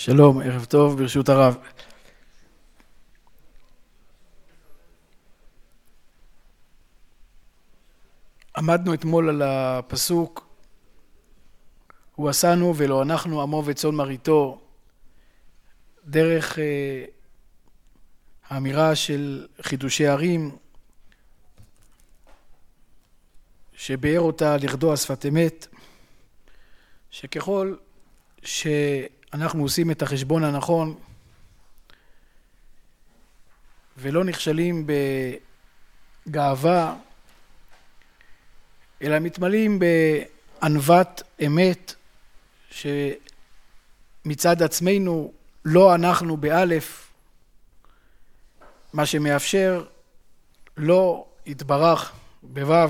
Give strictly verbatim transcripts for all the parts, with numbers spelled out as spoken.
שלום, ערב טוב, ברשות הרב. עמדנו אתמול על הפסוק, הוא עשנו ולא אנחנו עמו וצאן מרעיתו, דרך אה, האמירה של חידושי ערים, שביאר אותה לכדוע שפת אמת, שככל שאנחנו עושים את החשבון הנכון, ולא נכשלים בגאווה, אלא מתמלאים בענוות אמת, שמצד עצמנו לא אנחנו באלף, מה שמאפשר לא יתברך בוו,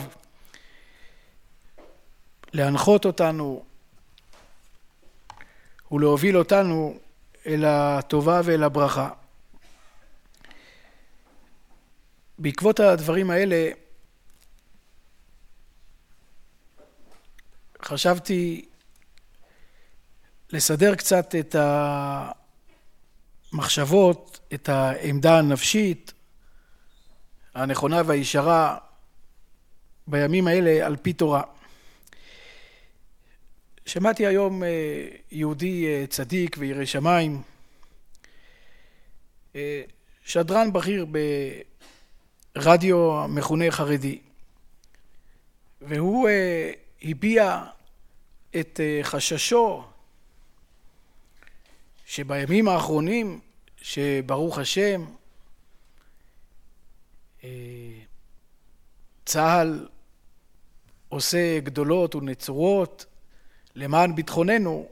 להנחות אותנו ולהוביל אותנו אל הטובה ואל הברכה. בעקבות הדברים האלה חשבתי לסדר קצת את המחשבות, את העמדה הנפשית הנכונה והישרה בימים האלה על פי תורה. שמעתי היום יהודי צדיק וירא שמיים, שדרן בכיר ברדיו מכונה חרדי, והוא הביע את חששו שבימים האחרונים, שברוך השם צה"ל עושה גדולות ונצורות למען ביטחוננו,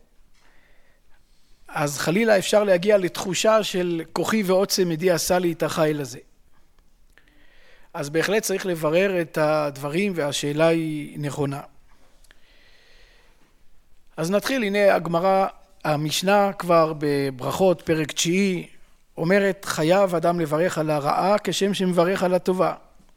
אז חלילה אפשר להגיע לתחושה של כוחי ועוצם ידי עשה לי את החיל הזה. אז בהחלט צריך לברר את הדברים, והשאלה היא נכונה. אז נתחיל. הנה הגמרא, המשנה כבר בברכות פרק תשיעי, אומרת חייב אדם לברך על הרעה כשם שמברך על הטובה.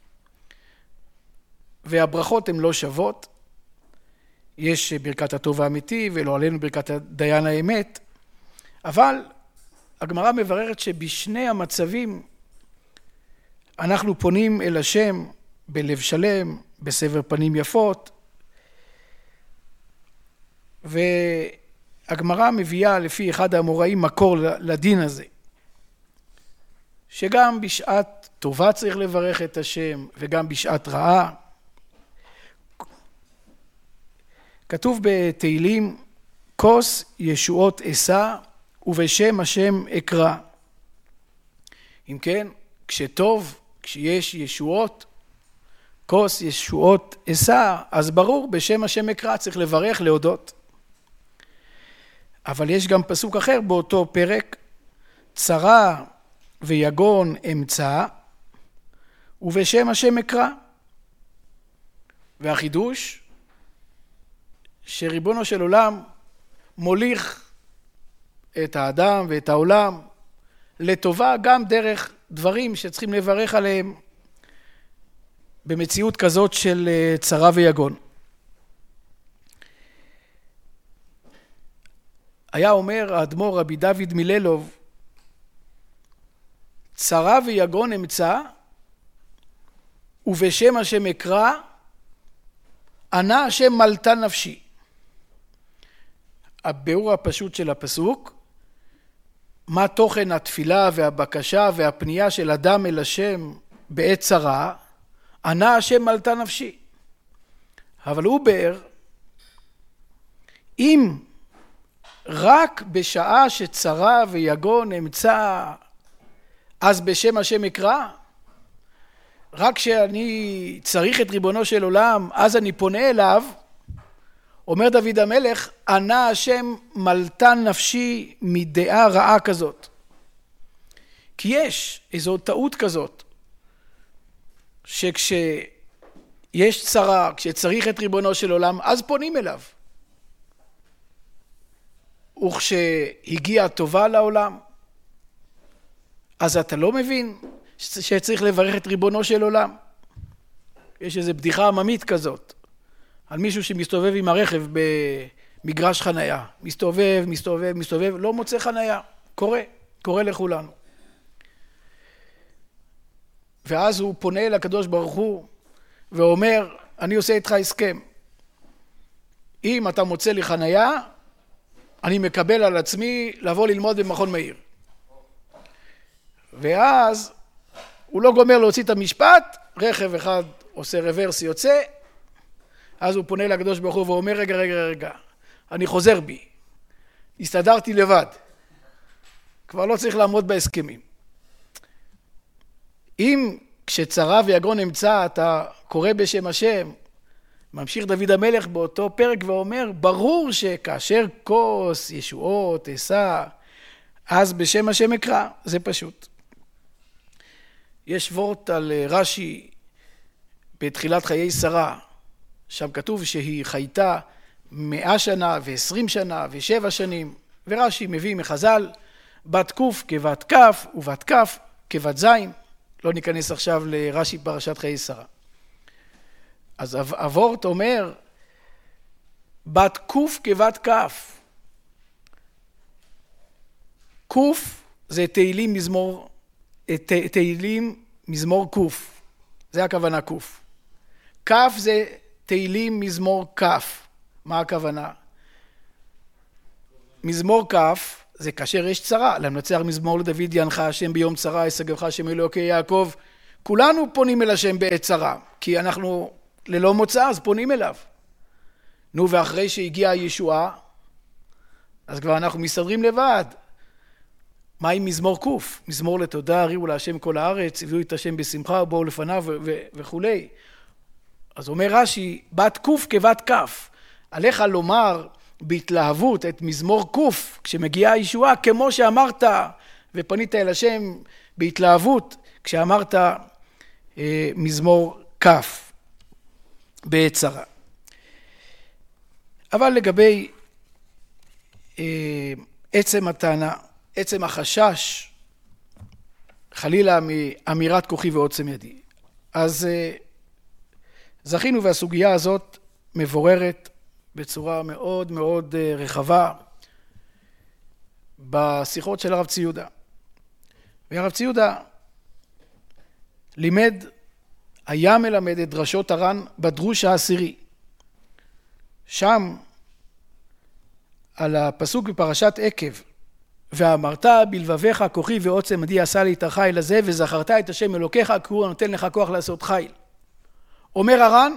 והברכות הן לא שוות. יש ברכת הטוב האמיתי ולא עלינו ברכת דיין האמת, אבל הגמרא מבררת שבשני המצבים אנחנו פונים אל השם בלב שלם, בסבר פנים יפות, והגמרא מביאה לפי אחד האמוראים מקור לדין הזה, שגם בשעת טובה צריך לברך את השם וגם בשעת רעה. כתוב בתהילים, כוס ישועות אשא ובשם השם אקרא. אם כן, כשטוב, כשיש ישועות, כוס ישועות אשא, אז ברור בשם השם אקרא, צריך לברך, להודות. אבל יש גם פסוק אחר באותו פרק, צרה ויגון אמצא ובשם השם אקרא. והחידוש שריבונו של עולם מוליך את האדם ואת העולם לטובה גם דרך דברים שצריכים לברך עליהם במציאות כזאת של צרה ויגון. היה אומר האדמו"ר רבי דוד מיללוב, צרה ויגון אמצא ובשם השם אקרא, ענה השם מלטה נפשי. הביאור הפשוט של הפסוק, מה תוכן התפילה והבקשה והפנייה של אדם אל השם בעת צרה, ענה השם מלטה נפשי. אבל הוא ביאר, אם רק בשעה שצרה ויגון אמצא, אז בשם השם אקרא, רק כשאני צריך את ריבונו של עולם, אז אני פונה אליו, אומר דוד המלך, ענה השם מלטה נפשי מדעה רעה כזאת. כי יש איזו טעות כזאת, שכשיש צרה, כשצריך את ריבונו של עולם, אז פונים אליו. וכשהגיעה טובה לעולם, אז אתה לא מבין שצריך לברך את ריבונו של עולם. יש איזו בדיחה עממית כזאת, על מישהו שמסתובב עם הרכב מגרש חנייה, מסתובב, מסתובב, מסתובב, לא מוצא חנייה, קורה, קורה לכולנו. ואז הוא פונה לקדוש ברוך הוא ואומר, אני עושה איתך הסכם. אם אתה מוצא לי חנייה, אני מקבל על עצמי לבוא ללמוד במכון מאיר. ואז הוא לא גומר להוציא את המשפט, רכב אחד עושה רוורס יוצא, אז הוא פונה לקדוש ברוך הוא ואומר, רגע, רגע, רגע, אני חוזר בי, הסתדרתי לבד, כבר לא צריך לעמוד בהסכמים. אם כשצרה ויגון אמצא אתה קורא בשם השם, ממשיך דוד המלך באותו פרק ואומר, ברור שכאשר כוס, ישועות, אשא, אז בשם השם אקרא, זה פשוט. יש וורט על רש"י בתחילת חיי שרה, שם כתוב שהיא חייתה מאה שנה ועשרים שנה ושבע שנים, ורש"י מביא מחז"ל, בת קוף כבת כף ובת כף כבת זין, לא ניכנס עכשיו לרש"י פרשת חיי שרה. אז הוורט אומר, בת קוף כבת כף. קוף זה תהילים מזמור, ת, תהילים מזמור קוף. זה הכוונה קוף. כף זה תהילים מזמור כף. מה הכוונה? מזמור כף זה כאשר יש צרה. למנצח מזמור לדוד ינך השם ביום צרה, ישגבך השם אלוקי יעקב. כולנו פונים אל השם בעת צרה, כי אנחנו ללא מוצא, אז פונים אליו. נו, ואחרי שהגיעה הישועה, אז כבר אנחנו מסתדרים לבד. מה עם מזמור קוף? מזמור לתודה, הריעו להשם כל הארץ, הביאו את השם בשמחה, ובואו לפניו וכו'. אז אומר רש"י, בת קוף כבת כף. עליך לומר בהתלהבות את מזמור קוף, כשמגיעה הישועה, כמו שאמרת, ופנית אל השם בהתלהבות, כשאמרת אה, מזמור כף. בעת צרה. אבל לגבי אה, עצם הטענה, עצם החשש, חלילה מאמירת כוחי ועוצם ידי. אז אה, זכינו והסוגיה הזאת מבוררת בצורה מאוד מאוד אה, רחבה בשיחות של הרב ציודה. והרב ציודה לימד היה מלמד את דרשות הר"ן בדרוש העשירי. שם, על הפסוק בפרשת עקב, ואמרת בלבביך כוחי ועוצם ידי עשה לי את החיל הזה, וזכרת את השם אלוקיך, כי הוא נותן לך כוח לעשות חיל. אומר הר"ן,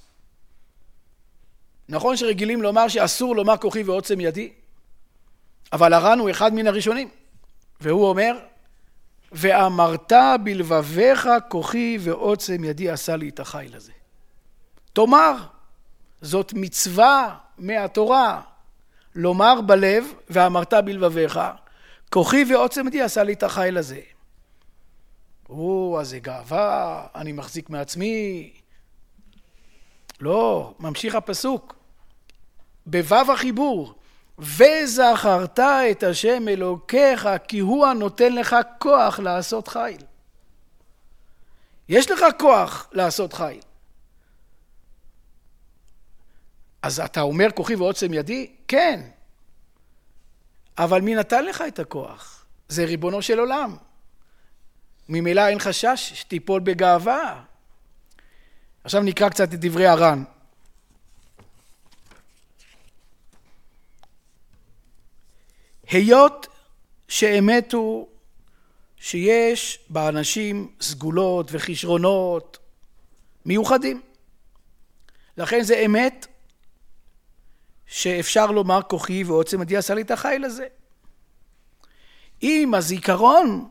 נכון שרגילים לומר שאסור לומר כוחי ועוצם ידי, אבל הר"ן הוא אחד מן הראשונים, והוא אומר, ואמרת בלבביך כוחי ועוצם ידי עשה לי את החיל הזה. תאמר, זאת מצווה מהתורה, לומר בלב, ואמרת בלבביך, כוחי ועוצם ידי עשה לי את החיל הזה. או, אז זה גאווה, אני מחזיק מעצמי. לא, ממשיך הפסוק. בו"ב החיבור, וזכרת את השם אלוקיך, כי הוא הנותן לך כוח לעשות חיל. יש לך כוח לעשות חיל. אז אתה אומר כוחי ועוצם ידי? כן. אבל מי נתן לך את הכוח? זה ריבונו של עולם. ממילא אין חשש שתיפול בגאווה. עכשיו נקרא קצת את דברי הר"ן. היות שאמת הוא שיש באנשים סגולות וכישרונות מיוחדים. לכן זה אמת שאפשר לומר כוחי ועוצם ידי עשה לי את החיל הזה. אם הזיכרון,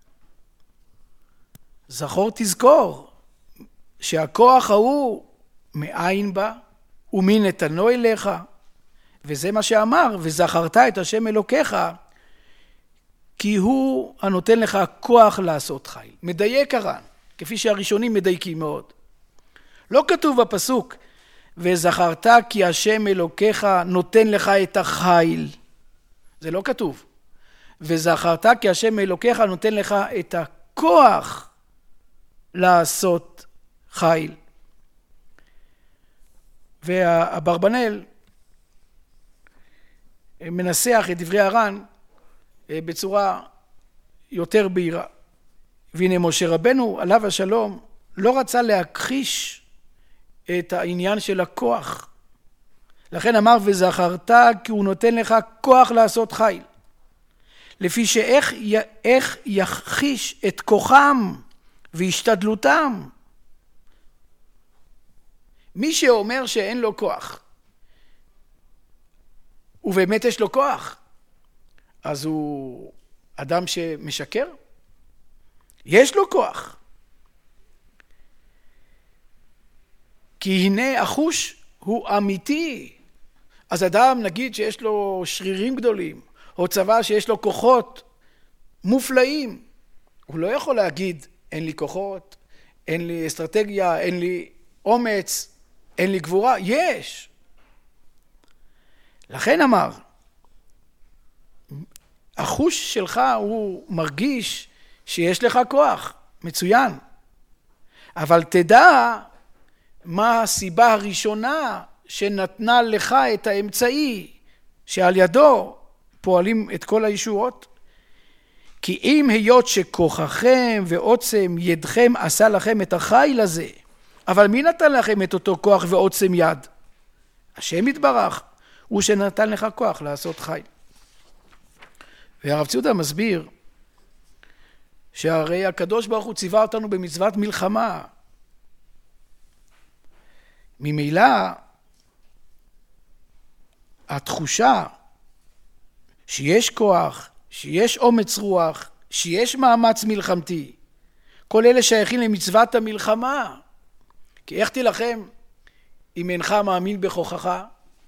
זכור תזכור, שהכוח ההוא מאין בא ומי נתנו אליך, וזה מה שאמר, וזכרת את השם אלוקיך, כי הוא הנותן לך כוח לעשות חיל. מדייק הר"ן, כפי שהראשונים מדייקים מאוד. לא כתוב בפסוק, וזכרת כי השם אלוקיך נותן לך את החיל. זה לא כתוב. וזכרת כי השם אלוקיך נותן לך את הכוח לעשות חיל. והאברבנאל מנסח את דברי הר"ן בצורה יותר בהירה. והנה משה רבנו עליו השלום לא רצה להכחיש את העניין של הכוח. לכן אמר וזכרת כי הוא נותן לך כוח לעשות חיל. לפי שאיך איך יכחיש את כוחם והשתדלותם. מי שאומר שאין לו כוח, ובאמת יש לו כוח, אז הוא אדם שמשקר? יש לו כוח. כי הנה החוש הוא אמיתי. אז אדם נגיד שיש לו שרירים גדולים, או צבא שיש לו כוחות מופלאים, הוא לא יכול להגיד אין לי כוחות, אין לי אסטרטגיה, אין לי אומץ, אין לי גבורה. יש. לכן אמר, החוש שלך הוא מרגיש שיש לך כוח, מצוין. אבל תדע מה הסיבה הראשונה שנתנה לך את האמצעי שעל ידו פועלים את כל הישועות. כי אם היות שכוחכם ועוצם ידכם עשה לכם את החיל הזה, אבל מי נתן לכם את אותו כוח ועוצם יד? השם יתברך הוא שנתן לך כוח לעשות חיל. והרב ציודה מסביר שהרי הקדוש ברוך הוא ציווה אותנו במצוות מלחמה. ממילא התחושה שיש כוח, שיש אומץ רוח, שיש מאמץ מלחמתי, כל אלה שייכים למצוות המלחמה. כי איך תילחם אם אינך מאמין בכוחך?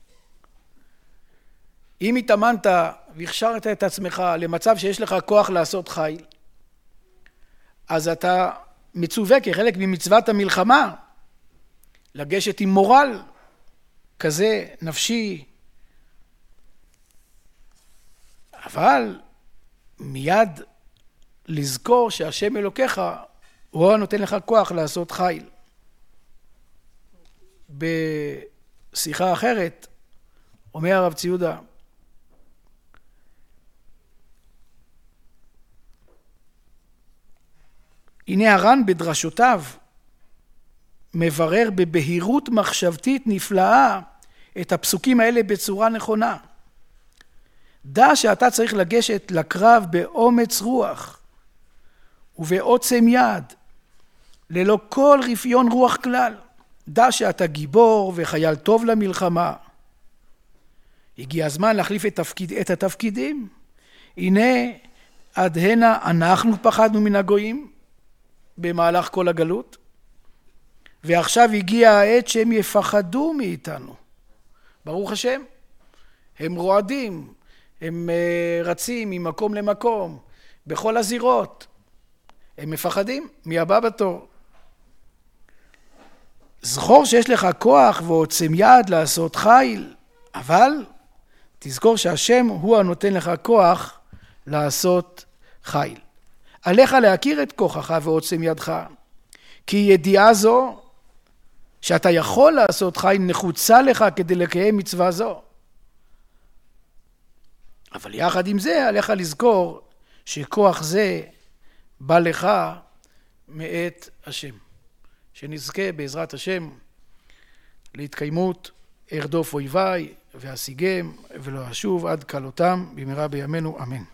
אם התאמנת והכשרת את עצמך למצב שיש לך כוח לעשות חיל, אז אתה מצווה כחלק ממצוות המלחמה לגשת עם מורל כזה נפשי. אבל מיד לזכור שהשם אלוקיך הוא הנותן לך כוח לעשות חיל. בשיחה אחרת אומר הרב ציודה, הנה הר"ן בדרשותיו מברר בבהירות מחשבתית נפלאה את הפסוקים האלה בצורה נכונה. דע שאתה צריך לגשת לקרב באומץ רוח ובעוצם יד, ללא כל רפיון רוח כלל. דע שאתה גיבור וחייל טוב למלחמה. הגיע הזמן להחליף את, תפקיד, את התפקידים. הנה עד הנה אנחנו פחדנו מן הגויים במהלך כל הגלות, ועכשיו הגיע העת שהם יפחדו מאיתנו. ברוך השם, הם רועדים, הם רצים ממקום למקום, בכל הזירות. הם מפחדים מהבא בתור. זכור שיש לך כוח ועוצם יד לעשות חיל, אבל תזכור שהשם הוא הנותן לך כוח לעשות חיל. עליך להכיר את כוחך ועוצם ידך, כי ידיעה זו שאתה יכול לעשות חיל נחוצה לך כדי לקיים מצווה זו. אבל יחד עם זה עליך לזכור שכוח זה בא לך מאת השם. שנזכה בעזרת השם להתקיימות ארדוף אויביי ואשיגם ולא אשוב עד כלותם במהרה בימינו אמן.